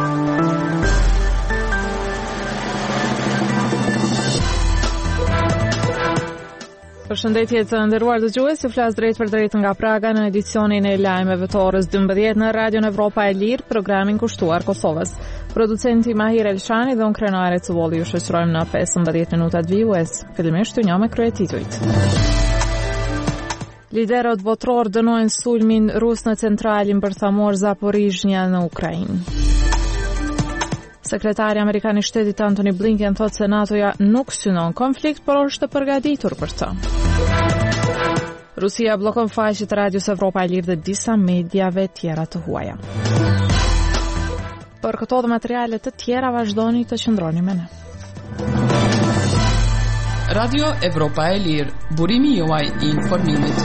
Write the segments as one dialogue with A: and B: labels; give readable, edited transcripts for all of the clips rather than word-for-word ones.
A: Përshëndetje të nderuar dëgjues, flas drejt për drejt nga Praga në edicionin e lajmeve të orës 12 në Radion Evropa e Lirë, programin kushtuar Kosovës. Producenti Mahir Elshani dhe unë krenare të volli ju shoqërojmë në 15 minutat vijues. Fillimisht të njohë me kryetitujt. Liderët votror dënojnë sulmin rus në centralin bërthamor Zaporizhnia në Ukrainë. Sekretari Amerikan i Shtetit Antony Blinken thotë se NATO-ja nuk synon konflikt, por është e përgatitur për të. Rusia bllokon faqet e Radios Evropa e Lirë dhe disa mediave tjera të huaja. Për këto dhe materiale të tjera vazhdoni të qëndroni me ne.
B: Radio Evropa e Lirë, burimi juaj i informimit.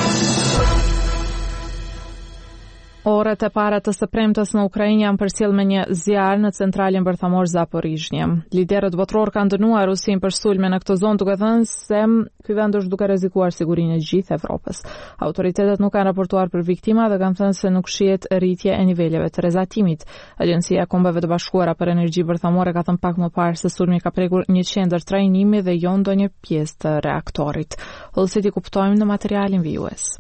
A: Orët e para të së premtes në Ukrainë janë përcjell me një zjarr në centralin bërthamor Zaporizhnia. Liderët botror kanë dënuar Rusin për sulme në këtë zonë, duke thënë se ky vend është duke rrezikuar sigurinë e gjithë Evropës. Autoritetet nuk kanë raportuar për viktima dhe kanë thënë se nuk shihet rritje e niveleve të rrezatimit. Agjencia e Kombeve të Bashkuara për Energji Bërthamore ka thënë pak më parë se sulmi ka prekur një qendër trajnimi dhe jo ndonjë pjesë të reaktorit. Hollësit i kuptojmë në materialin vijues.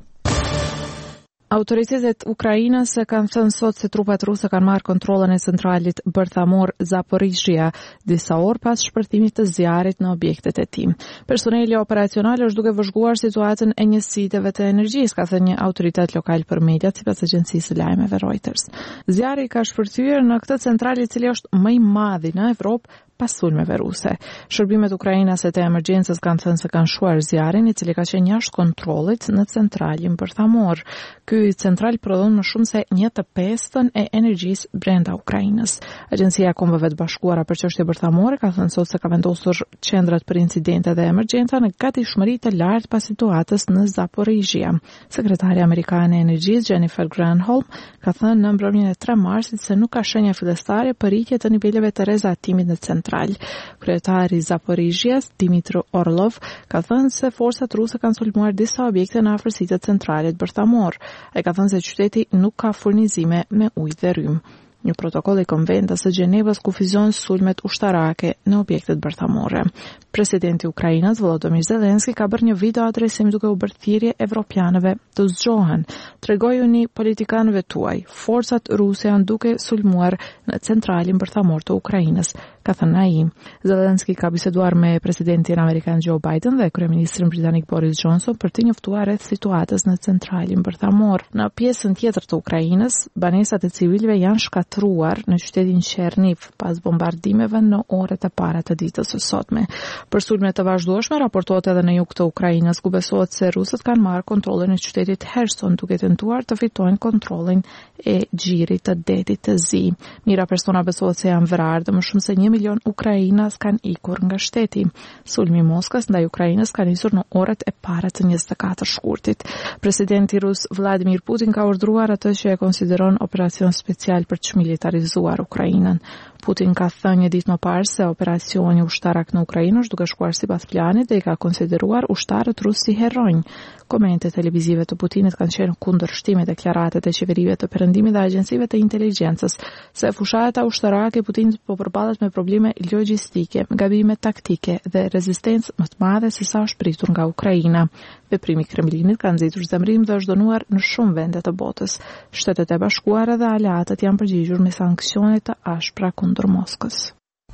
A: Autoritetet ukrainase kanë thënë sot se trupat ruse kanë marrë kontrollin e centralit bërthamor Zaporizhia disa orë pas shpërthimit të zjarrit në objektet e tij. Personeli operacional është duke vëzhguar situatën e njësiteve të energjisë, ka thënë një autoritet lokal për mediat sipas agjencisë së lajmeve Reuters. Zjarri ka shpërthyer në këtë centralë i cili është më i madhi në Evropë pas sulmeve ruse. Shërbimet ukrainase të emergjencës kanë thënë se kanë shuar zjarrin i cili ka qenë jashtë kontrollit në centralin bërthamor. Ky central prodhon më shumë se 1/5 e energjisë brenda Ukrainës. Agjencia e Kombeve të Bashkuara për çështje bërthamore ka thënë sot se ka vendosur qendrat për incidente dhe emergjenca në gatishmëri të lartë pas situatës në Zaporizhia. Sekretari amerikan e energjisë Jennifer Granholm ka thënë në mbrëmjen e 3 marsit se nuk ka shenja fillestare për rritje të niveleve të rrezatimit në central. Kryetari i Zaporizhias, Dimitri Orlov, ka thënë se forcat ruse kanë sulmuar disa objekte në afërsitë të centralit bërthamor. Ai ka thënë se qyteti nuk ka furnizime me ujë dhe rrymë. Një protokoll i konventës së Gjenevës kufizon sulmet ushtarake në objektet bërthamore. Presidenti i Ukrainës Volodymyr Zelensky ka bërë një video adresim duke u bërë thirrje evropianëve të zgjohen. Tregojuni politikanëve tuaj, forcat ruse janë duke sulmuar në centralin bërthamor të Ukrainës, ka thënë ai. Zelensky ka biseduar me presidentin amerikan Joe Biden dhe kryeministrin britanik Boris Johnson për të njoftuar rreth situatës në centralin bërthamor. Në pjesën tjetër të Ukrainës, banesat e civilëve janë shkatruar në qytetin Cherniv pas bombardimeve në orët e para të ditës së sotme. Për sulme të vazhdueshme raportohet edhe në jug të Ukrainës, ku besohet se rusët kanë marrë kontrollin e qytetit Kherson, duke tentuar të fitojnë kontrollin e xhirit të detit të Zi. Mira persona besohet se janë vrarë dhe më shumë se 1 milion ukrainas kanë ikur nga shteti. Sulmi i Moskës ndaj Ukrainës ka nisur në orët e para të 24 shkurtit. Presidenti rus Vladimir Putin ka urdhëruar atë që e konsideron operacion special për të militarizuar Ukrainën. Putin ka thënë një ditë më parë se operacioni ushtarak në Ukrainë është duke shkuar sipas planit dhe i ka konsideruar ushtarët rusë si heronj. Komente televizive të Putinit kanë qenë kundër shtimit deklaratet e qeverive të perëndimit dhe agjencive të inteligjencës se fushata ushtarake e Putinit po përballet me probleme logjistike, gabime taktike dhe rezistencë më të madhe se sa është pritur nga Ukraina. Veprimi i Kremlinit ka nxitur zemrim dhe është dënuar në shumë vende të botës. Shtetet e Bashkuara dhe aleatët janë përgjigjur me sanksione të ashpra kundër Moskës.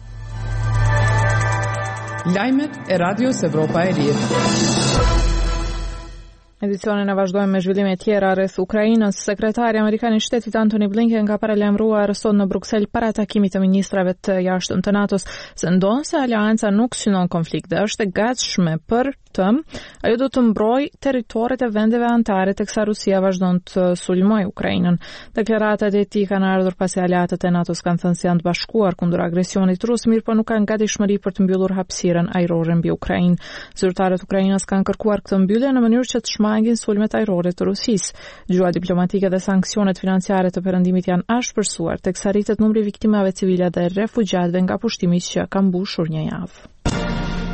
B: Lajmet e Radios Evropa e Lirë.
A: Edicionin e vazhdojmë me zhvillime tjera rreth Ukrainës. Sekretari Amerikan i Shtetit Antony Blinken ka paralajmëruar sot në Bruksel para takimit të ministrave të jashtëm të NATO-s se ndonse aleanca nuk synon konflikt dhe është e gatshme për të, ajo do të mbrojë territoret e vendeve anëtare teksa Rusia vazhdon të sulmojë Ukrainën. Deklaratat e tij kanë ardhur pasi aleatët e NATO-s kanë thënë se janë të bashkuar kundër agresionit rus, mirë po nuk kanë gatishmëri për të mbyllur hapësirën ajrore mbi Ukrainë. Zyrtarët e Ukrainës kanë kërkuar këtë mbyllje në mënyrë që të shmangin sulmet ajrore të Rusisë. Gjua diplomatike dhe sanksionet financiare të perëndimit janë ashpërsuar, teksa rritet numri i viktimave civile dhe refugjatëve nga pushtimi që ka mbushur një javë.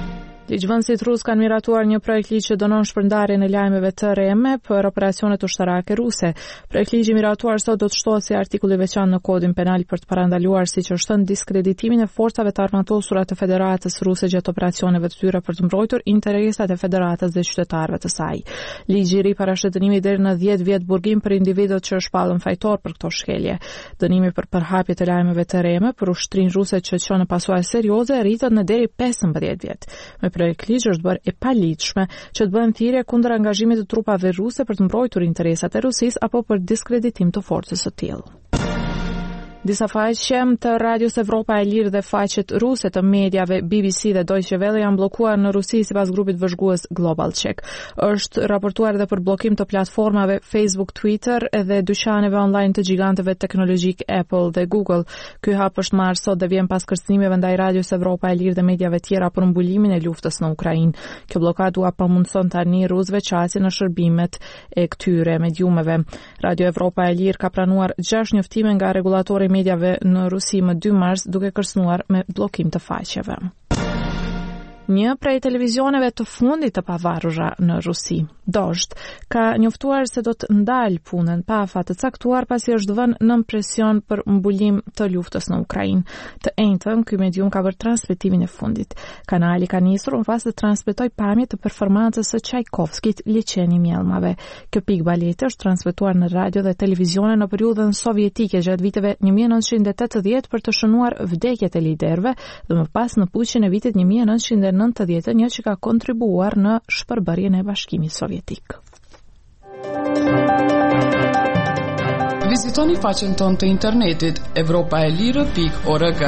A: Ligjvënësit rus kanë miratuar një projekt ligj që dënon shpërndarjen e lajmeve të rreme për operacionet ushtarake ruse. Projekti ligji miratuar sot do të shtohet si artikulli veçantë në kodin penal për të parandaluar siç është thënë diskreditimin e forcave të armatosura të Federatës Ruse gjatë operacioneve të tyre për të mbrojtur interesat e Federatës dhe qytetarëve të saj. Ligji i ri parashit dënimi deri në 10 vjet burgim për individët që shpallën fajtor për këto shkelje. Dënimi për përhapje të lajmeve të rreme për ushtrinë ruse që çon në pasojë serioze rritet në deri 15 vjet. Projekt ligj është bërë e paligjshme që të bëhen thirrje kundër angazhimit të trupave ruse për të mbrojtur interesat e Rusisë apo për diskreditim të forcës së tillë. Disa faqe të Radios Evropa e Lirë dhe faqet ruse të mediave BBC dhe Deutsche Welle janë bllokuar në Rusi sipas grupit vëzhgues Global Check. Është raportuar edhe për bllokim të platformave Facebook, Twitter dhe dyqaneve online të gjiganteve teknologjik Apple dhe Google. Ky hap është marrë sot dhe vjen pas kërcënimeve ndaj Radios Evropa e Lirë dhe mediave tjera për mbulimin e luftës në Ukrainë. Kjo blokadë u pamundson tani rusëve qasje në shërbimet e këtyre mediumeve. Radio Evropa e Lirë ka pranuar 6 njoftime nga regulatori mediave në Rusi më 2 mars duke kërcënuar me bllokim të faqeve. Një prej televizioneve të fundit të pavarura në Rusi, Dozhd, ka njoftuar se do të ndalë punën pa afat të caktuar pasi është vënë nën presion për mbulim të luftës në Ukrainë. Të njëjtën, ky medium ka bërë transmetimin e fundit. Kanali ka nisur në fazë të transmetoj pamje të performancës së Çajkovskit, Liçeni Mjellmave. Kjo pikë balete është transmetuar në radio dhe televizione në periudhën sovjetike gjatë viteve 1980 për të shënuar vdekjet e liderëve dhe më pas në puçin e vitit 1991 që ka kontribuar në shpërbërjen e Bashkimit Sovjetik.
B: Vizitoni faqen tonë të internetit europaelire.org.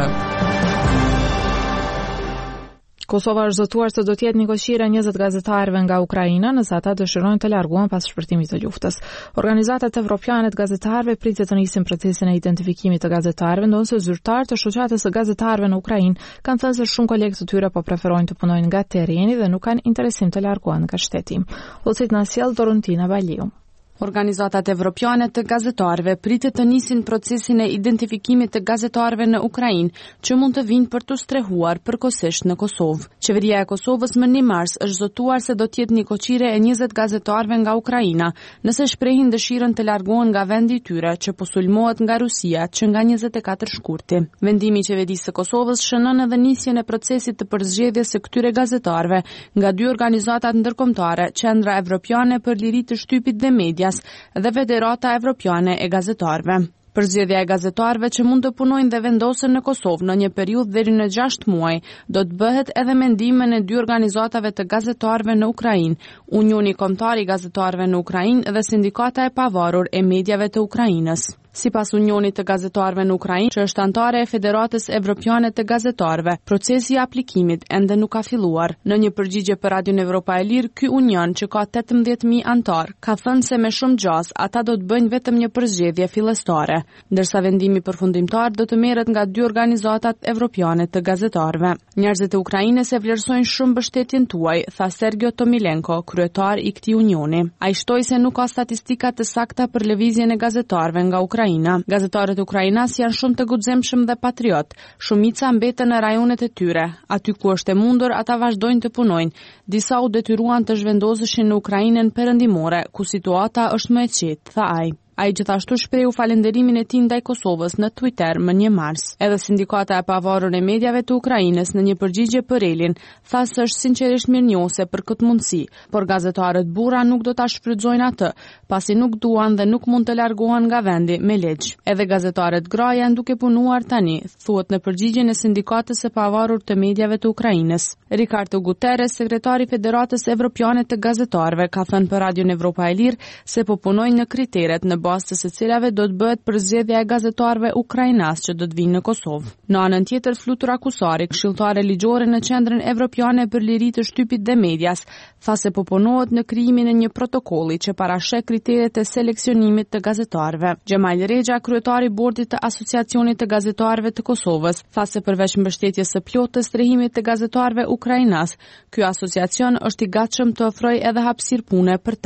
A: Kosova është zotuar se do të jetë njëkohësisht 20 gazetarëve nga Ukraina nëse ata dëshirojnë të largohen pas shpërtimit të luftës. Organizatat evropiane të gazetarëve pritet të nisin procesin e identifikimit të gazetarëve, ndonse zyrtarët e shoqatës së gazetarëve në Ukrainë kanë thënë se shumë kolegë të tyre po preferojnë të punojnë nga terreni dhe nuk kanë interesim të largohen nga shteti. Ulësit na sjell Dorontina Valiu.
C: Organizatat evropiane të gazetarëve pritet të nisin procesin e identifikimit të gazetarëve në Ukrainë, që mund të vinë për të strehuar përkohësisht në Kosovë. Qeveria e Kosovës më 1 mars është zotuar se do të jetë njëkohësisht e 20 gazetarëve nga Ukraina, nëse shprehin dëshirën të largohen nga vendi i tyre, që po sulmohet nga Rusia, që nga 24 shkurti. Vendimi i qeverisë së Kosovës shënon edhe nisjen e procesit të përzgjedhjes së këtyre gazetarëve nga 2 organizata ndërkombëtare, Qendra Evropiane për Liri të Shtypit dhe Medias dhe Federata Evropiane e Gazetarëve. Përzgjedhja e gazetarëve që mund të punojnë dhe vendosen në Kosovë në një periudhë deri në 6 muaj, do të bëhet edhe me ndihmën e 2 organizatave të gazetarëve në Ukrainë, Unioni Kombëtar i Gazetarëve në Ukrainë dhe Sindikata e Pavarur e Mediave të Ukrainës. Sipas Unionit të Gazetarëve në Ukrainë, që është anëtare e Federatës Evropiane të Gazetarëve, procesi i aplikimit ende nuk ka filluar. Në një përgjigje për Radion Evropa e Lirë, ky union, që ka 18.000 anëtar, ka thënë se me shumë gjas ata do të bëjnë vetëm një përzgjedhje fillestare, ndërsa vendimi përfundimtar do të merret nga 2 organizatat evropiane të gazetarëve. Njerëzit e Ukrainës e vlerësojnë shumë mbështetjen tuaj, tha Sergio Tomilenko, kryetar i këtij unioni. Ai shtoi se nuk ka statistika të sakta për lëvizjen e gazetarëve nga Ukraina. Gazetarët ukrainas janë shumë të guximshëm dhe patriot. Shumica mbeten në rajonet e tyre. Aty ku është e mundur, ata vazhdojnë të punojnë. Disa u detyruan të zhvendoseshin në Ukrainën perëndimore, ku situata është më e qetë, tha ai. Ai gjithashtu shprehu falënderimin e tij ndaj Kosovës në Twitter më 1 mars. Edhe Sindikata e Pavarur e Mediave të Ukrainës në një përgjigje për Elin tha se është sinqerisht mirënjohëse për këtë mundësi, por gazetarët burra nuk do ta shfrytëzojnë atë, pasi nuk duan dhe nuk mund të largohen nga vendi me ligj. Edhe gazetarët gra janë duke punuar tani, thuhet në përgjigjen e Sindikatës së Pavarur të Mediave të Ukrainës. Ricardo Guterres, sekretari i Federatës Evropiane të Gazetarëve, ka thënë për Radion Evropa e Lirë se po punojnë në kriteret në bazë të së cilave do të bëhet përzgjedhja e gazetarëve ukrainas që do të vinë në Kosovë. Në anën tjetër, Flutur Akusari, këshilltare ligjore në Qendrën Evropiane për Liri të Shtypit dhe Medias, tha se po punohet në krijimin e një protokolli që parasheh kriteret e seleksionimit të gazetarëve. Xhemal Rexha, kryetari i bordit të Asociacionit të Gazetarëve të Kosovës, tha se përveç mbështetjes së plotë të strehimit të gazetarëve ukrainas, ky asociacion është i gatshëm të ofrojë edhe hapësirë pune për ta.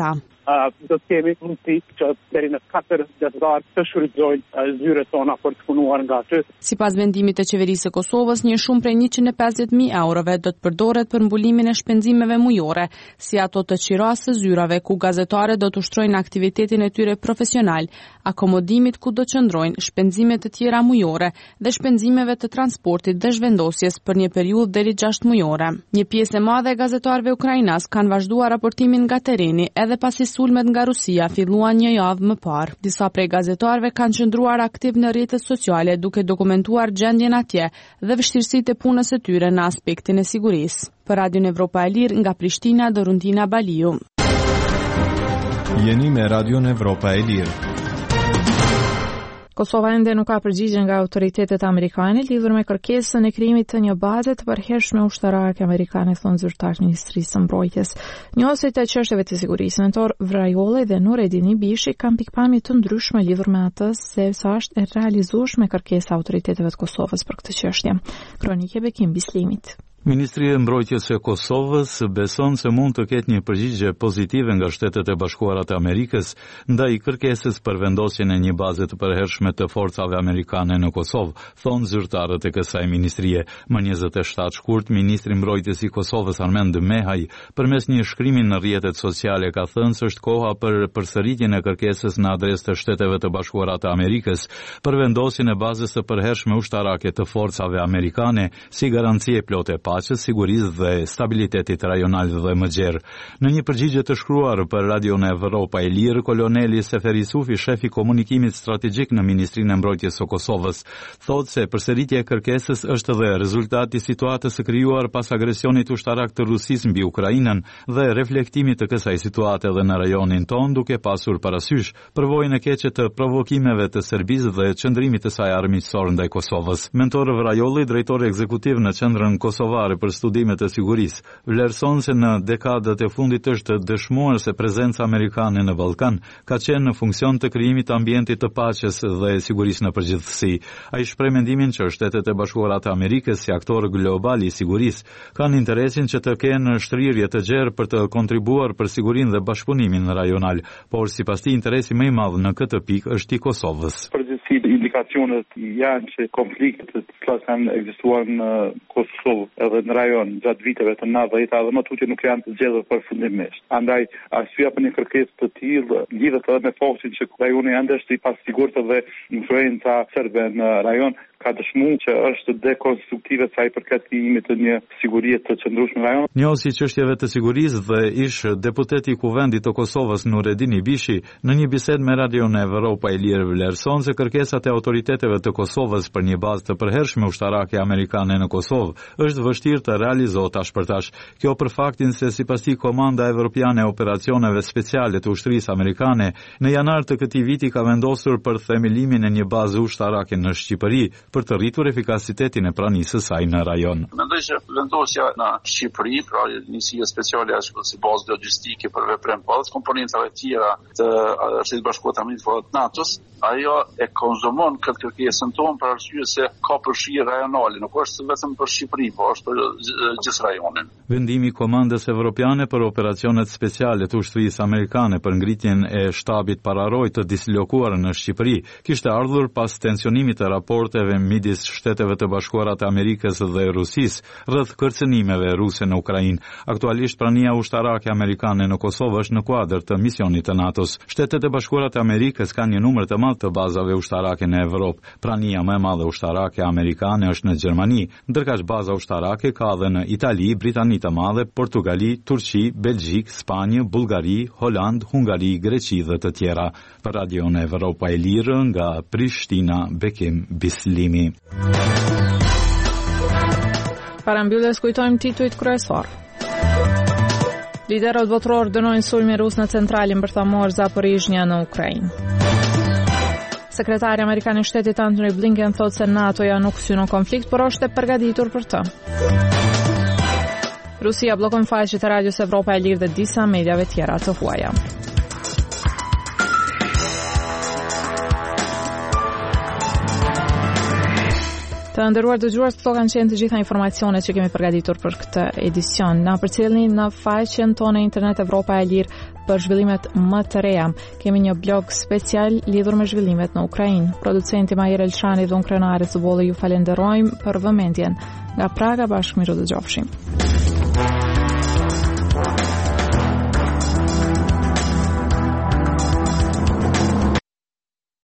D: do të kemi mundësi që deri në 4 dhjetar të shfrytëzojnë zyret tona për të punuar nga aty.
C: Sipas vendimit të qeverisë së Kosovës, një shumë prej 150.000 eurove do të përdoret për mbulimin e shpenzimeve mujore, si ato të qirasë së zyrave ku gazetarët do të ushtrojnë aktivitetin e tyre profesional, akomodimit ku do qëndrojnë, shpenzimet të tjera mujore dhe shpenzimeve të transportit dhe zhvendosjes për një periudhë deri 6 mujore. Një pjesë e madhe e gazetarëve ukrainas kanë vazhduar raportimin nga tereni edhe pasi sulmet nga Rusia filluan një javë më parë. Disa prej gazetarëve kanë qëndruar aktiv në rrjetet sociale duke dokumentuar gjendjen atje dhe vështirësitë e punës së tyre në aspektin e sigurisë. Për Radion Evropa e Lirë nga Prishtina, Doruntina Baliu.
E: Jeni me Radion Evropa e Lirë.
A: Kosova ende nuk ka përgjigje nga autoritetet amerikane lidhur me kërkesën e krijimit të një baze të përhershme ushtarake amerikane, thon zyrtar Ministrisë së Mbrojtjes. Njësit e çështjeve të sigurisë, mentor Vrajolli dhe Nuredini Bishi kanë pikpamje të ndryshme lidhur me atë se sa është e realizueshme kërkesa e autoriteteve të Kosovës për këtë çështje. Kronike Bekim Bislimit.
F: Ministria e Mbrojtjes e Kosovës beson se mund të ketë një përgjigje pozitive nga Shtetet e Bashkuara të Amerikës ndaj kërkesës për vendosjen e një baze të përhershme të forcave amerikane në Kosovë, thonë zyrtarët e kësaj ministrie. Më 27 shkurt, ministri i Mbrojtjes i Kosovës Armend Mehaj, përmes një shkrimi në rrjetet sociale ka thënë se është koha për përsëritjen e kërkesës në adresë të Shteteve të Bashkuara të Amerikës për vendosjen e bazës së përhershme ushtarake të forcave amerikane si garancie plote paqes, sigurisë dhe stabilitetit rajonal dhe më gjerë. Në një përgjigje të shkruar për Radion Evropa e Lirë, koloneli Seferi Sufi, shefi komunikimit strategjik në Ministrinë e Mbrojtjes së Kosovës, thotë se përsëritja e kërkesës është dhe rezultati i situatës së krijuar pas agresionit ushtarak të Rusisë mbi Ukrainën dhe reflektimit të kësaj situate edhe në rajonin ton, duke pasur parasysh përvojën e keqe të provokimeve të Serbisë dhe qëndrimit të saj armiqësor ndaj Kosovës. Mentor Vrajolli, drejtori ekzekutiv në Qendrën Kosovare për studimet e sigurisë, vlerëson se në dekadat e fundit është dëshmuar se prezenca amerikane në Ballkan ka qenë në funksion të krijimit të ambientit të paqes dhe sigurisë në përgjithësi. Ai shpreh mendimin që Shtetet e Bashkuara të Amerikës si aktor global i sigurisë kanë interesin që të kenë shtrirje të gjerë për të kontribuar për sigurinë dhe bashkëpunimin rajonal, por sipas tij interesi më i madh në këtë pikë është i Kosovës.
G: Përgjithësi indikacionet janë që konfliktet që kanë ekzistuar në Kosovë edhe në rajon gjatë viteve të 90-ta dhe më tutje nuk janë zgjedhur përfundimisht. Andaj arsyeja për një kërkesë të tillë lidhet edhe me faktin që rajoni ende është i pasigurt dhe influenca serbe në rajon ka dëshmuar që është dekonstruktive sa i përket krijimit të një sigurie të qëndrueshme në rajon.
F: Njësi çështjeve të sigurisë dhe ish deputeti i Kuvendit të Kosovës Nuredini Bishi në një bisedë me Radion Evropa e Lirë vlerëson se kërkesat e autoriteteve të Kosovës për një bazë të përhershme ushtarake amerikane në Kosovë është vështirë të realizohet ashpërtash. Kjo për faktin se sipas tij Komanda Evropiane e Operacioneve Speciale të Ushtrisë Amerikane në janar të këtij viti ka vendosur për themelimin e një baze ushtarake në Shqipëri për të rritur efikasitetin e pranisë së saj në rajon.
H: Mendoj se vendosja në Shqipëri, pra njësia speciale ashtu si bazë logjistike për veprim pa komponentave të tjera të Shtetit Bashkuar të Amerikës të NATO-s, ajo e konzumon këtë kërkesën tonë për arsye se ka përfshirje rajonale, nuk është vetëm për Shqipëri, po është për gjithë rajonin.
F: Vendimi i Komandës Evropiane për Operacionet Speciale të Ushtrisë Amerikane për ngritjen e shtabit pararoj të dislokuar në Shqipëri kishte ardhur pas tensionimit të raporteve midis Shteteve të Bashkuara të Amerikës dhe Rusisë rreth kërcënimeve ruse në Ukrainë. Aktualisht prania ushtarake amerikane në Kosovë është në kuadër të misionit të NATO-s. Shtetet e Bashkuara të Amerikës kanë një numër të madh të bazave ushtarake në Evropë. Prania më e madhe ushtarake amerikane është në Gjermani, ndërkaq baza ushtarake ka edhe në Itali, Britani të Madhe, Portugali, Turqi, Belgjik, Spanjë, Bullgari, Holand, Hungari, Greqi dhe të tjera. Për Radion Evropa e Lirë nga Prishtina, Bekim Bislimi.
A: Para mbylljes kujtojmë titujt kryesor. Liderët botëror dënojnë sulmin rus në centralin bërthamor Zaporizhia në Ukrainë. Sekretari amerikan i shtetit Antony Blinken thotë se NATO-ja nuk synon konflikt, por është e përgatitur për të. Rusia bllokon faqet e Radios Evropa e Lirë dhe disa mediave tjera të huaja. Të nderuar dëgjues, këto kanë qenë të gjitha informacionet që kemi përgatitur për këtë edicion. Na përcjellni në faqen tonë internet Evropa e Lirë për zhvillimet më të reja. Kemi një blog special lidhur me zhvillimet në Ukrainë. Producenti Majer Elshani dhe unë krenare Zubolli ju falenderojmë për vëmendjen. Nga Praga bashkë miru dëgjofshim.